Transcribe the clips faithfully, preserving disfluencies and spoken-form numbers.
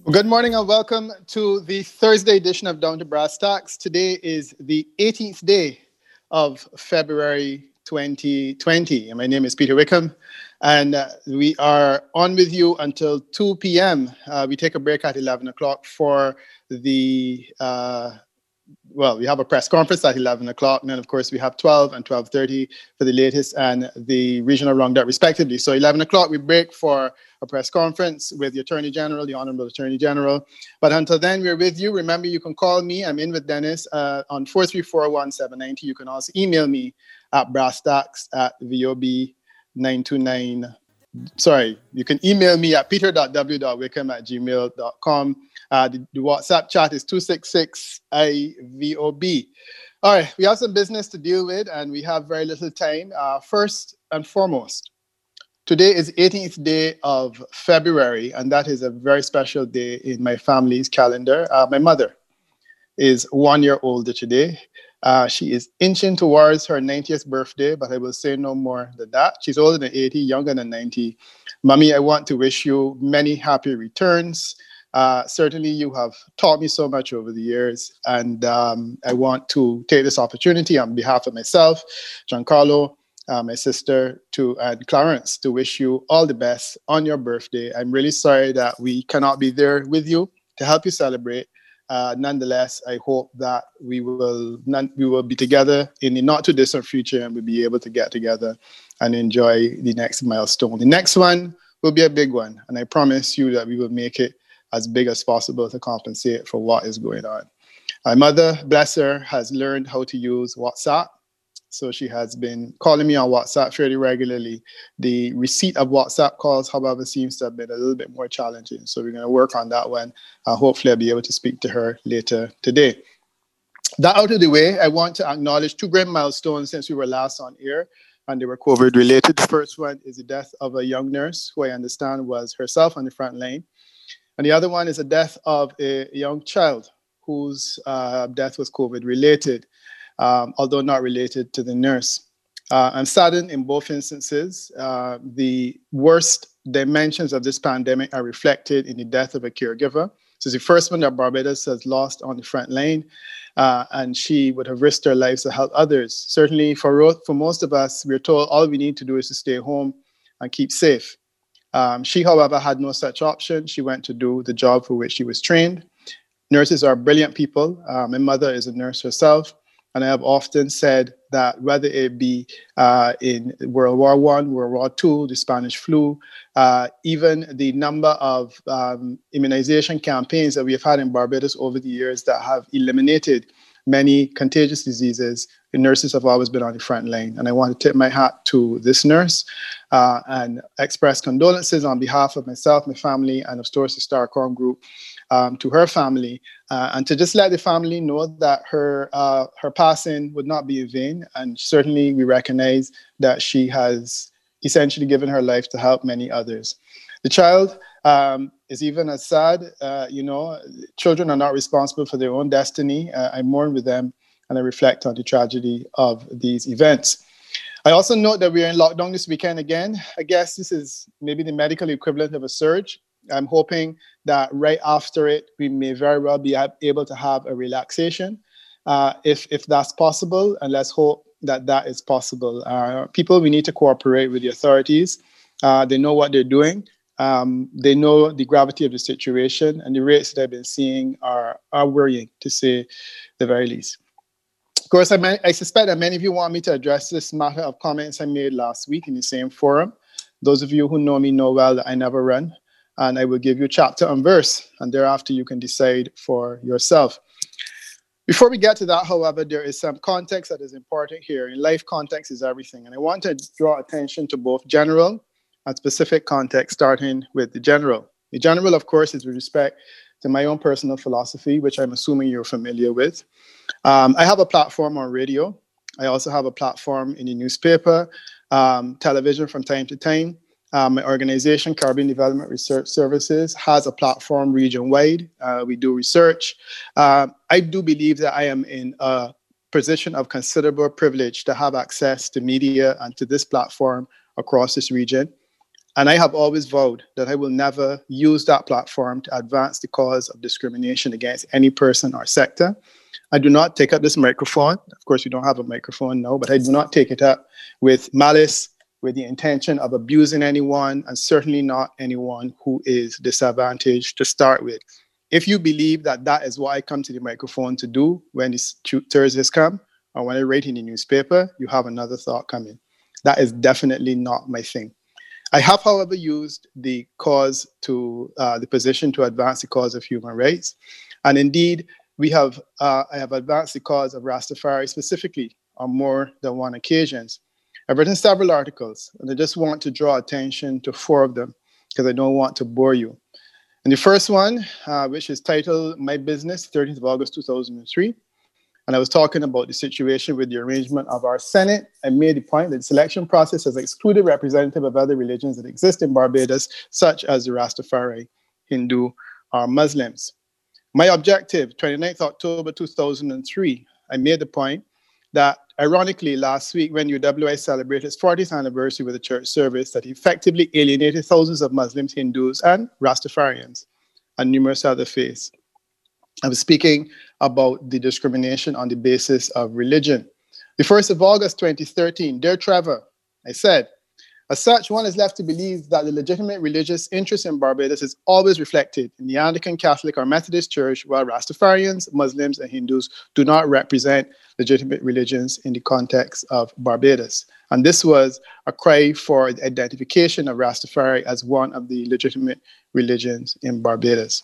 Good morning and welcome to the Thursday edition of Down to Brass Tacks. Today is the eighteenth day of February twenty twenty. And my name is Peter Wickham, and uh, we are on with you until two p.m. Uh, we take a break at eleven o'clock for the uh, well, we have a press conference at eleven o'clock, and then of course we have twelve and twelve thirty for the latest and the regional roundup respectively. So eleven o'clock we break for a press conference with the Attorney General, the Honorable Attorney General. But until then, we're with you. Remember, you can call me. I'm in with Dennis uh, on four three four, one seven nine zero. You can also email me at brasstacks at V O B nine two nine. Sorry, you can email me at peter dot w dot wickham at gmail dot com. Uh, the, the WhatsApp chat is two six six I V O B. All right, we have some business to deal with, and we have very little time. Uh, first and foremost, today is the eighteenth day of February, and that is a very special day in my family's calendar. Uh, my mother is one year older today. Uh, she is inching towards her ninetieth birthday, but I will say no more than that. She's older than eighty, younger than ninety. Mommy, I want to wish you many happy returns. Uh, certainly, you have taught me so much over the years, and um, I want to take this opportunity on behalf of myself, Giancarlo, uh, my sister, to and Clarence, to wish you all the best on your birthday. I'm really sorry that we cannot be there with you to help you celebrate. Uh, nonetheless, I hope that we will none, we will be together in the not too distant future, and we'll be able to get together and enjoy the next milestone. The next one will be a big one, and I promise you that we will make it as big as possible to compensate for what is going on. My mother, bless her, has learned how to use WhatsApp. So she has been calling me on WhatsApp fairly regularly. The receipt of WhatsApp calls, however, seems to have been a little bit more challenging. So we're going to work on that one. Uh, hopefully I'll be able to speak to her later today. That out of the way, I want to acknowledge two great milestones since we were last on air, and they were COVID related. The first one is the death of a young nurse who I understand was herself on the front line. And the other one is the death of a young child whose uh, death was COVID related, um, although not related to the nurse. Uh, I'm saddened in both instances. Uh, the worst dimensions of this pandemic are reflected in the death of a caregiver. So it's the first one that Barbados has lost on the front line, uh, and she would have risked her life to help others. Certainly for, for most of us, we're told all we need to do is to stay home and keep safe. Um, she, however, had no such option. She went to do the job for which she was trained. Nurses are brilliant people. Uh, my mother is a nurse herself, and I have often said that whether it be uh, in World War One, World War Two, the Spanish flu, uh, even the number of um, immunization campaigns that we have had in Barbados over the years that have eliminated many contagious diseases, the nurses have always been on the front line. And I want to tip my hat to this nurse uh, and express condolences on behalf of myself, my family, and of course the Starcom Group um, to her family, uh, and to just let the family know that her uh, her passing would not be in vain. And certainly we recognize that she has essentially given her life to help many others. The child um, is even as sad. Uh, you know, children are not responsible for their own destiny. Uh, I mourn with them, and I reflect on the tragedy of these events. I also note that we are in lockdown this weekend again. I guess this is maybe the medical equivalent of a surge. I'm hoping that right after it, we may very well be able to have a relaxation, uh, if, if that's possible, and let's hope that that is possible. Uh, people, we need to cooperate with the authorities. Uh, they know what they're doing. Um, they know the gravity of the situation, and the rates that I've been seeing are, are worrying, to say the very least. Of course, I, may, I suspect that many of you want me to address this matter of comments I made last week in the same forum. Those of you who know me know well that I never run, and I will give you chapter and verse, and thereafter you can decide for yourself. Before we get to that, however, there is some context that is important here. In life, context is everything, and I want to draw attention to both general and specific context, starting with the general. The general, of course, is with respect to my own personal philosophy, which I'm assuming you're familiar with. Um, I have a platform on radio. I also have a platform in the newspaper, um, television from time to time. Um, my organization, Caribbean Development Research Services, has a platform region-wide. Uh, we do research. Uh, I do believe that I am in a position of considerable privilege to have access to media and to this platform across this region. And I have always vowed that I will never use that platform to advance the cause of discrimination against any person or sector. I do not take up this microphone. Of course, we don't have a microphone now, but I do not take it up with malice, with the intention of abusing anyone, and certainly not anyone who is disadvantaged to start with. If you believe that that is what I come to the microphone to do when these Thursdays come, or when I write in the newspaper, you have another thought coming. That is definitely not my thing. I have, however, used the cause to, uh, the position to advance the cause of human rights. And indeed, we have, uh, I have advanced the cause of Rastafari specifically on more than one occasions. I've written several articles, and I just want to draw attention to four of them because I don't want to bore you. And the first one, uh, which is titled My Business, thirteenth of August two thousand three, and I was talking about the situation with the arrangement of our Senate. I made the point that the selection process has excluded representatives of other religions that exist in Barbados, such as the Rastafari, Hindu, or Muslims. My objective, twenty-ninth of October two thousand three, I made the point that, ironically, last week when U W I celebrated its fortieth anniversary with a church service, that effectively alienated thousands of Muslims, Hindus, and Rastafarians, and numerous other faiths. I was speaking about the discrimination on the basis of religion. The first of August twenty thirteen, dear Trevor, I said, as such, one is left to believe that the legitimate religious interest in Barbados is always reflected in the Anglican, Catholic, or Methodist Church, while Rastafarians, Muslims, and Hindus do not represent legitimate religions in the context of Barbados. And this was a cry for the identification of Rastafari as one of the legitimate religions in Barbados.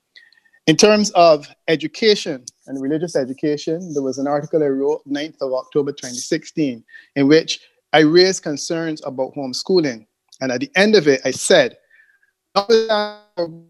In terms of education and religious education, there was an article I wrote ninth of October twenty sixteen, in which I raised concerns about homeschooling. And at the end of it, I said, notwithstanding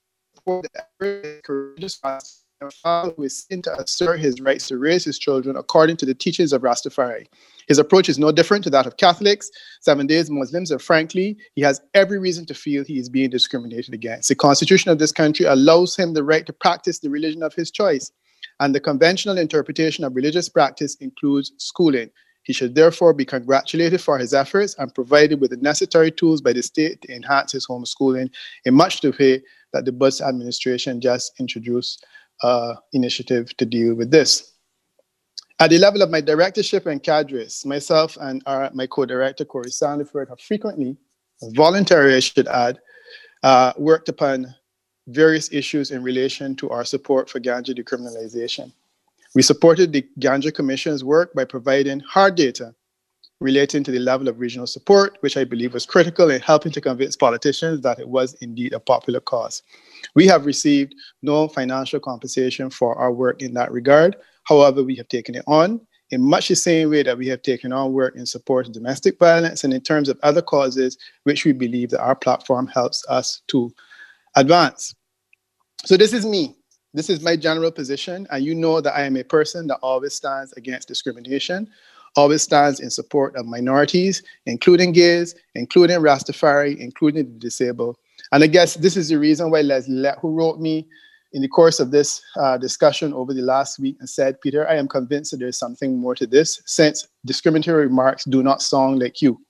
a father who is seen to assert his rights to raise his children according to the teachings of Rastafari. His approach is no different to that of Catholics, Seven-Day Muslims, and frankly, he has every reason to feel he is being discriminated against. The Constitution of this country allows him the right to practice the religion of his choice, and the conventional interpretation of religious practice includes schooling. He should therefore be congratulated for his efforts and provided with the necessary tools by the state to enhance his homeschooling in much the way that the Bush administration just introduced uh, initiative to deal with this. At the level of my directorship and cadres, myself and our, my co-director, Corey Sandiford, have frequently, voluntarily I should add, uh, worked upon various issues in relation to our support for ganja decriminalization. We supported the Ganja Commission's work by providing hard data relating to the level of regional support, which I believe was critical in helping to convince politicians that it was indeed a popular cause. We have received no financial compensation for our work in that regard. However, we have taken it on in much the same way that we have taken on work in support of domestic violence and in terms of other causes, which we believe that our platform helps us to advance. So this is me. This is my general position, and you know that I am a person that always stands against discrimination, always stands in support of minorities, including gays, including Rastafari, including the disabled. And I guess this is the reason why Leslie Lett, who wrote me in the course of this uh, discussion over the last week and said, Peter, I am convinced that there's something more to this, since discriminatory remarks do not sound like you.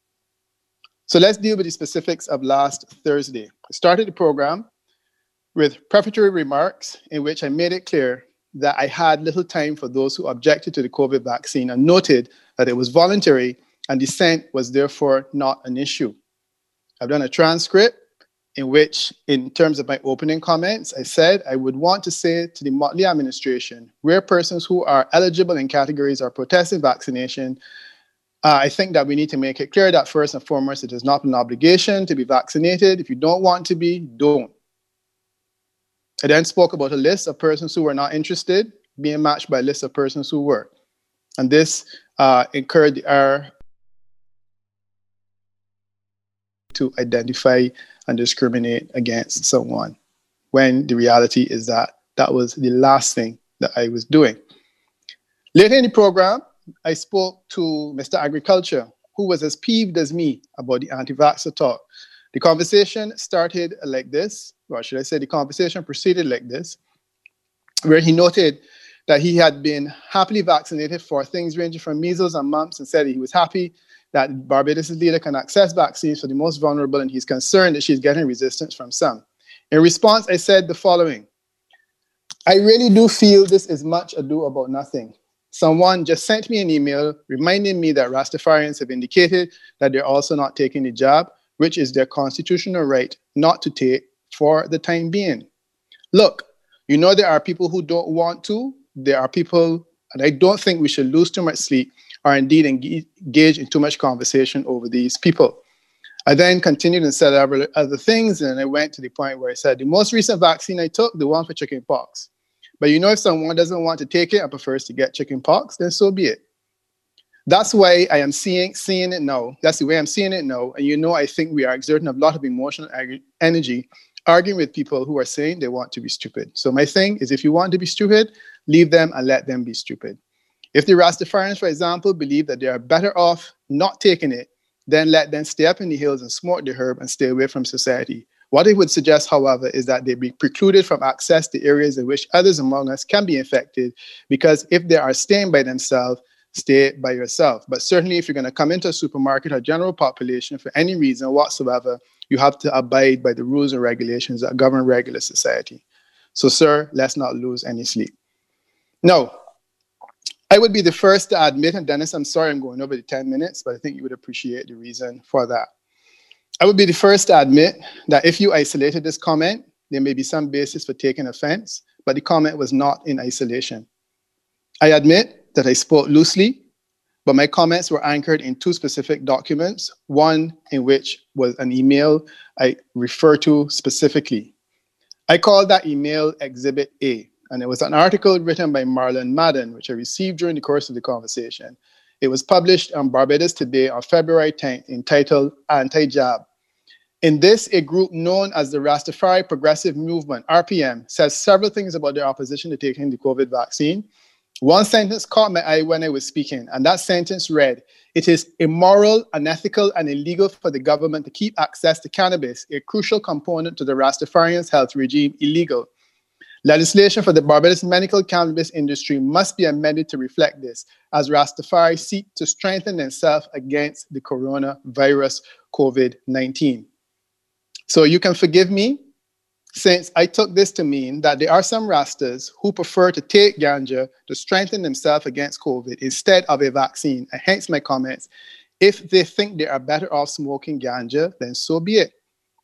So let's deal with the specifics of last Thursday. I started the program with prefatory remarks in which I made it clear that I had little time for those who objected to the COVID vaccine and noted that it was voluntary and dissent was therefore not an issue. I've done a transcript in which, in terms of my opening comments, I said I would want to say to the Motley administration, where persons who are eligible in categories are protesting vaccination, uh, I think that we need to make it clear that first and foremost, it is not an obligation to be vaccinated. If you don't want to be, don't. I then spoke about a list of persons who were not interested being matched by a list of persons who were. And this uh, encouraged the error to identify and discriminate against someone, when the reality is that that was the last thing that I was doing. Later in the program, I spoke to Mister Agriculture, who was as peeved as me about the anti-vaxxer talk. The conversation started like this, or should I say the conversation proceeded like this, where he noted that he had been happily vaccinated for things ranging from measles and mumps, and said he was happy that Barbados' leader can access vaccines for the most vulnerable, and he's concerned that she's getting resistance from some. In response, I said the following: I really do feel this is much ado about nothing. Someone just sent me an email reminding me that Rastafarians have indicated that they're also not taking the jab, which is their constitutional right not to take for the time being. Look, you know there are people who don't want to. There are people, and I don't think we should lose too much sleep or indeed engage in too much conversation over these people. I then continued and said other things, and I went to the point where I said, the most recent vaccine I took, the one for chicken pox. But you know, if someone doesn't want to take it and prefers to get chicken pox, then so be it. That's why I am seeing, seeing it now. That's the way I'm seeing it now. And you know, I think we are exerting a lot of emotional energy arguing with people who are saying they want to be stupid. So my thing is, if you want to be stupid, leave them and let them be stupid. If the Rastafarians, for example, believe that they are better off not taking it, then let them stay up in the hills and smoke the herb and stay away from society. What I would suggest, however, is that they be precluded from access to areas in which others among us can be infected, because if they are staying by themselves, stay by yourself. But certainly if you're going to come into a supermarket or general population for any reason whatsoever, you have to abide by the rules and regulations that govern regular society. So, sir, let's not lose any sleep. Now, I would be the first to admit, and Dennis, I'm sorry I'm going over the ten minutes, but I think you would appreciate the reason for that. I would be the first to admit that if you isolated this comment, there may be some basis for taking offense, but the comment was not in isolation. I admit that I spoke loosely, but my comments were anchored in two specific documents, one in which was an email I refer to specifically. I called that email Exhibit A, and it was an article written by Marlon Madden, which I received during the course of the conversation. It was published on Barbados Today on February tenth, entitled Anti-Jab. In this, a group known as the Rastafari Progressive Movement, R P M, says several things about their opposition to taking the COVID vaccine. One sentence caught my eye when I was speaking, and that sentence read, "It is immoral, unethical, and illegal for the government to keep access to cannabis, a crucial component to the Rastafarians' health regime, illegal. Legislation for the Barbados medical cannabis industry must be amended to reflect this, as Rastafari seek to strengthen themselves against the coronavirus COVID nineteen. So you can forgive me, since I took this to mean that there are some Rastas who prefer to take ganja to strengthen themselves against COVID instead of a vaccine, and hence my comments. If they think they are better off smoking ganja, then so be it.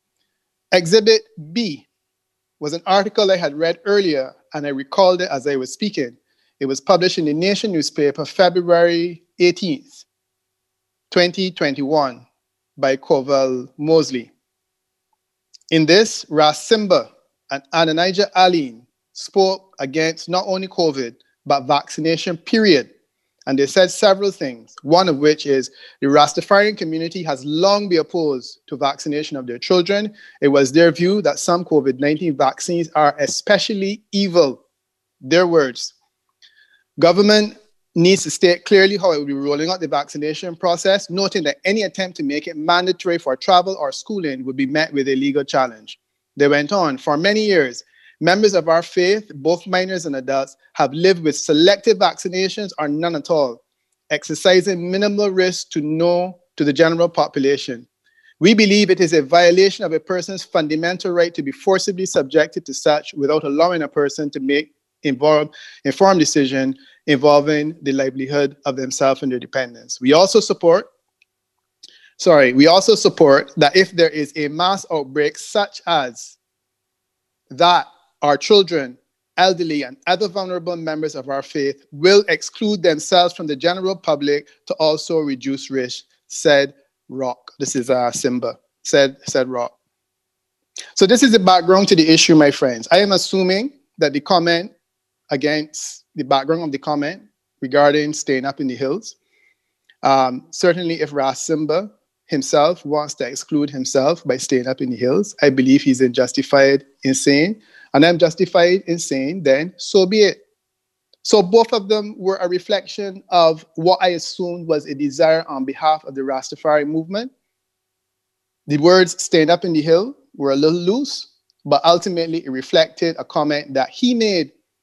Exhibit B was an article I had read earlier, and I recalled it as I was speaking. It was published in the Nation newspaper, February eighteenth, twenty twenty-one, by Covell Mosley. In this, Ras Simba and Adonijah Aline spoke against not only COVID, but vaccination, period. And they said several things, one of which is the Rastafarian community has long been opposed to vaccination of their children. It was their view that some COVID nineteen vaccines are especially evil. Their words. Government needs to state clearly how it will be rolling out the vaccination process, noting that any attempt to make it mandatory for travel or schooling would be met with a legal challenge. They went on, for many years, members of our faith, both minors and adults, have lived with selective vaccinations or none at all, exercising minimal risk to no to the general population. We believe it is a violation of a person's fundamental right to be forcibly subjected to such without allowing a person to make involved, informed decision involving the livelihood of themselves and their dependents. We also support, sorry, we also support that if there is a mass outbreak such as that, our children, elderly, and other vulnerable members of our faith will exclude themselves from the general public to also reduce risk, said Rock. This is uh, Simba, said, said Rock. So this is the background to the issue, my friends. I am assuming that the comment against the background of the comment regarding staying up in the hills, um, certainly if Ras Simba himself wants to exclude himself by staying up in the hills, I believe he's justified in saying, and I'm justified in saying, then so be it. So both of them were a reflection of what I assumed was a desire on behalf of the Rastafari movement. The words "staying up in the hill" were a little loose, but ultimately it reflected a comment that he made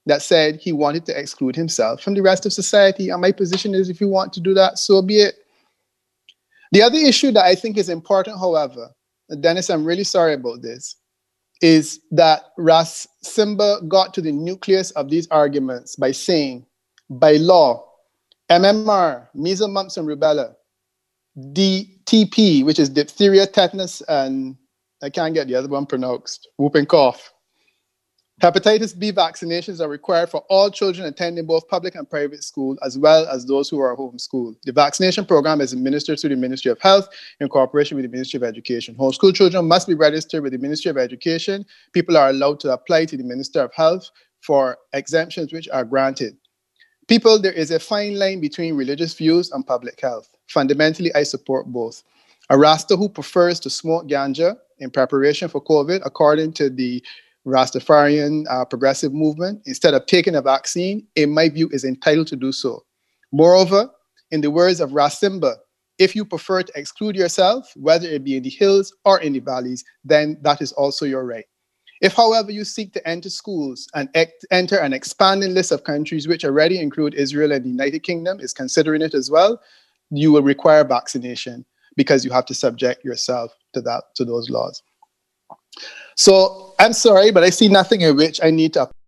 that said he wanted to exclude himself from the rest of society. And my position is, if you want to do that, so be it. The other issue that I think is important, however, Dennis, I'm really sorry about this, is that Ras Simba got to the nucleus of these arguments by saying, by law, M M R, measles, mumps, and rubella, D T P, which is diphtheria, tetanus, and I can't get the other one pronounced, whooping cough. Hepatitis B vaccinations are required for all children attending both public and private school, as well as those who are homeschooled. The vaccination program is administered through the Ministry of Health in cooperation with the Ministry of Education. Homeschool children must be registered with the Ministry of Education. People are allowed to apply to the Minister of Health for exemptions which are granted. People, there is a fine line between religious views and public health. Fundamentally, I support both. A Rasta who prefers to smoke ganja in preparation for COVID, according to the Rastafarian uh, progressive movement, instead of taking a vaccine, in my view, is entitled to do so. Moreover, in the words of Ras Simba, if you prefer to exclude yourself, whether it be in the hills or in the valleys, then that is also your right. If, however, you seek to enter schools and ex- enter an expanding list of countries which already include Israel and the United Kingdom is considering it as well, you will require vaccination because you have to subject yourself to that, to those laws. So I'm sorry, but I see nothing in which I need to.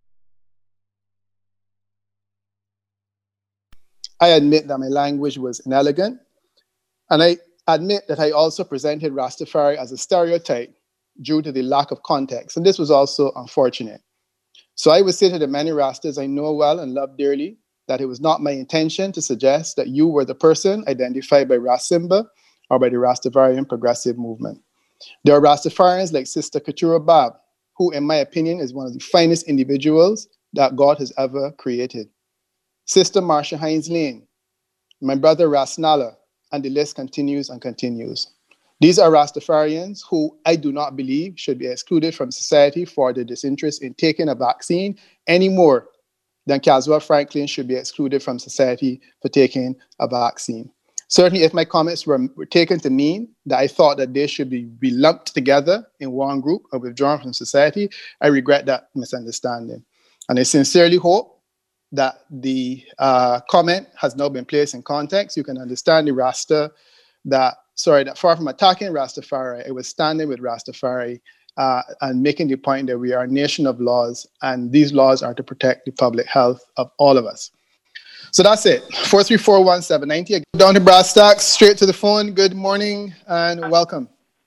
I admit that my language was inelegant, and I admit that I also presented Rastafari as a stereotype due to the lack of context, and this was also unfortunate. So I would say to the many Rastas I know well and love dearly that it was not my intention to suggest that you were the person identified by Ras Simba or by the Rastafarian progressive movement. There are Rastafarians like Sister Keturah Bab, who in my opinion is one of the finest individuals that God has ever created. Sister Marsha Hines Lane, my brother Ras Nala, and the list continues and continues. These are Rastafarians who I do not believe should be excluded from society for their disinterest in taking a vaccine any more than Caswell Franklin should be excluded from society for taking a vaccine. Certainly, if my comments were, were taken to mean that I thought that they should be, be lumped together in one group or withdrawn from society, I regret that misunderstanding. And I sincerely hope that the uh, comment has now been placed in context. You can understand the Rasta that, sorry, that far from attacking Rastafari, I was standing with Rastafari uh, and making the point that we are a nation of laws, and these laws are to protect the public health of all of us. So that's it. four three four one seven nine zero. Down to brass tacks, straight to the phone. Good morning and welcome.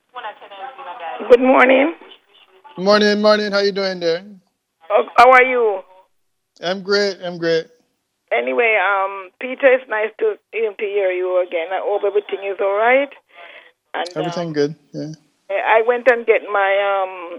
Good morning. Morning, morning. How you doing there? Oh, how are you? I'm great. I'm great. Anyway, um, Peter, it's nice to, to hear you again. I hope everything is all right. And everything um, good. Yeah. I went and get my um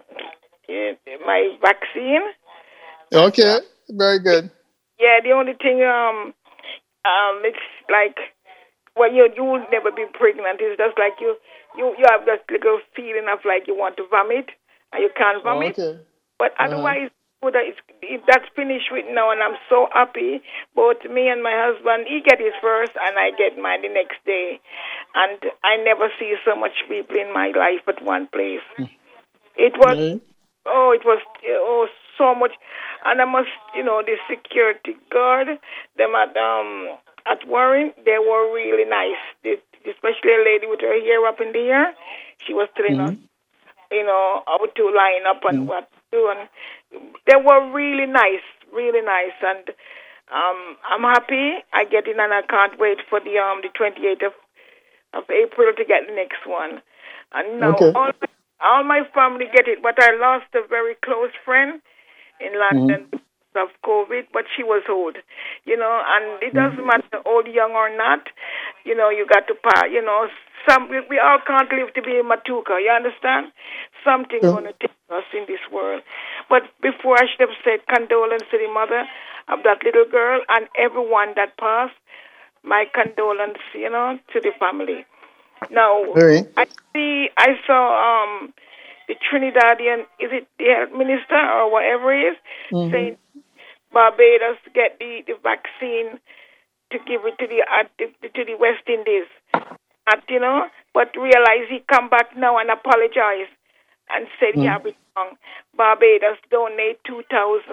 my vaccine. Okay. And, uh, very good. Yeah. The only thing um um it's like well you you will never be pregnant. It's just like you you you have that little feeling of like you want to vomit and you can't vomit. Okay. But uh-huh. otherwise. It's, that's finished with now, and I'm so happy. Both me and my husband, he get his first, and I get mine the next day. And I never see so much people in my life at one place. It was, mm-hmm. oh, it was, oh, so much. And I must, you know, the security guard, them at um at Warren, they were really nice. They, especially a lady with her hair up in the air, she was telling mm-hmm. us, you know, how to line up and mm-hmm. what to do. And they were really nice, really nice, and um, I'm happy. I get in, and I can't wait for the um the twenty-eighth of, of April to get the next one. And now okay. all my, all my family get it, but I lost a very close friend in London mm-hmm. of COVID, but she was old, you know. And it doesn't mm-hmm. matter old, young, or not. You know, you got to part. You know, some we, we all can't live to be a matuka. You understand? Something yeah. going to take us in this world. But before I should have said condolence to the mother of that little girl and everyone that passed. My condolence, you know, to the family. Now, right. I see, I saw um, the Trinidadian, is it the health minister or whatever it is, mm-hmm. saying Barbados get the, the vaccine to give it to the, uh, to, to the West Indies. And, you know, but realize he come back now and apologize and said mm-hmm. he have it wrong. Barbados donate two thousand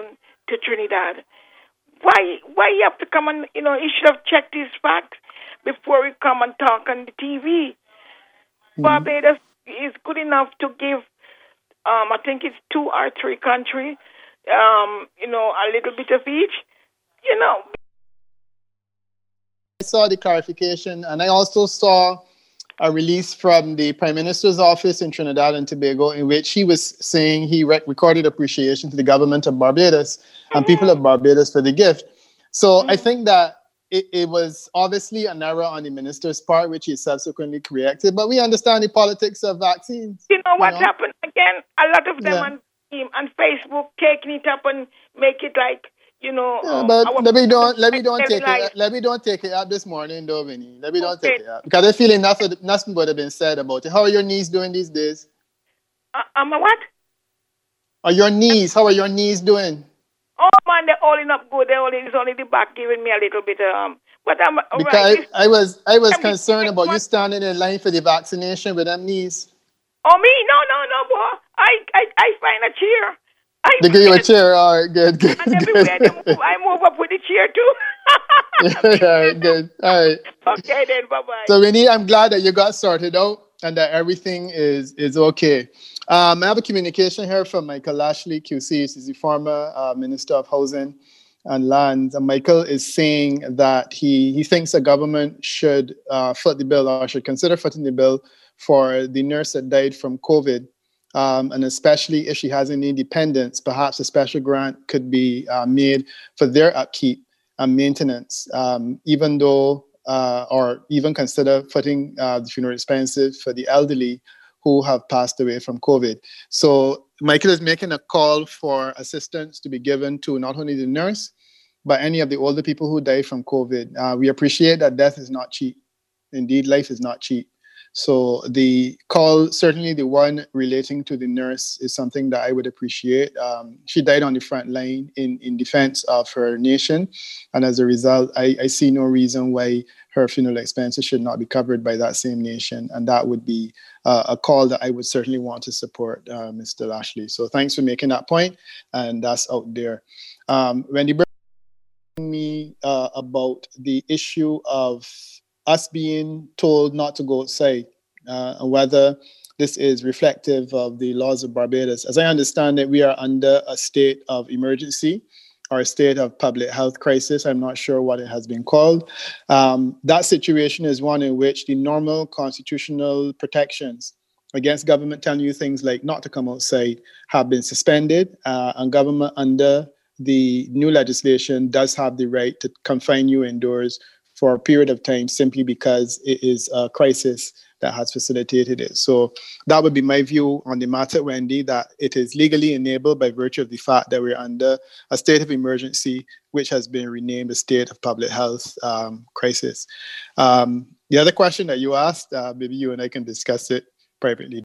to Trinidad. Why why you have to come and, you know, you should have checked these facts before you come and talk on the T V. Mm-hmm. Barbados is good enough to give, um, I think it's two or three countries, um, you know, a little bit of each, you know. I saw the clarification, and I also saw a release from the Prime Minister's office in Trinidad and Tobago in which he was saying he rec- recorded appreciation to the government of Barbados mm-hmm. and people of Barbados for the gift. So mm-hmm. I think that it, it was obviously an error on the minister's part, which he subsequently corrected. But we understand the politics of vaccines. You know what you know? happened again? A lot of them yeah. on, on Facebook taking it up and make it like, you know, yeah, um, but let me don't let me don't take life. it let me don't take it up this morning, though, Vinny. Let me don't okay. take it up because I feel enough of, nothing would have been said about it. How are your knees doing these days? Uh, um, what? Are your knees? How are your knees doing? Oh man, they're holding up good. They only it's only the back giving me a little bit um. But I'm because right. I, I was I was I'm concerned about you standing in line for the vaccination with them knees. Oh me? No, no, no, boy. I I I find a chair. I they give you a chair, all right, good, good. And everywhere good. They move, I move up with the chair too. yeah, all right, good, all right. Okay then, bye bye. So Winnie, I'm glad that you got sorted out and that everything is is okay. Um, I have a communication here from Michael Lashley, Q C. He's the former uh, Minister of Housing and Lands. And Michael is saying that he he thinks the government should uh, foot the bill or should consider footing the bill for the nurse that died from COVID. Um, and especially if she has any dependents, perhaps a special grant could be uh, made for their upkeep and maintenance, um, even though, uh, or even consider footing uh, the funeral expenses for the elderly who have passed away from COVID. So Michael is making a call for assistance to be given to not only the nurse, but any of the older people who died from COVID. Uh, we appreciate that death is not cheap. Indeed, life is not cheap. So the call, certainly the one relating to the nurse, is something that I would appreciate. Um, she died on the front line in, in defense of her nation. And as a result, I, I see no reason why her funeral expenses should not be covered by that same nation. And that would be uh, a call that I would certainly want to support, uh, Mister Lashley. So thanks for making that point, and that's out there. Um, Wendy me uh, about the issue of us being told not to go outside, uh, and whether this is reflective of the laws of Barbados. As I understand it, we are under a state of emergency or a state of public health crisis. I'm not sure what it has been called. Um, that situation is one in which the normal constitutional protections against government telling you things like not to come outside have been suspended, uh, and government under the new legislation does have the right to confine you indoors for a period of time simply because it is a crisis that has facilitated it. So that would be my view on the matter, Wendy, that it is legally enabled by virtue of the fact that we're under a state of emergency, which has been renamed a state of public health um, crisis. Um, the other question that you asked, uh, maybe you and I can discuss it privately.